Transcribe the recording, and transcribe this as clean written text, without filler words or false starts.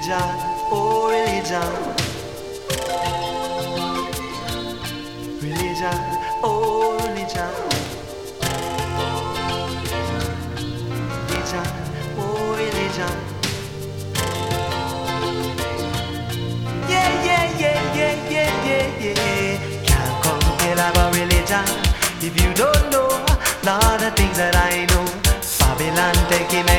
Religion, oh religion. Religion, oh religion. Religion, oh religion. Yeah, yeah, yeah, yeah, yeah, yeah, yeah. Can't compare about religion if you don't know all the things that I know. Babylon taking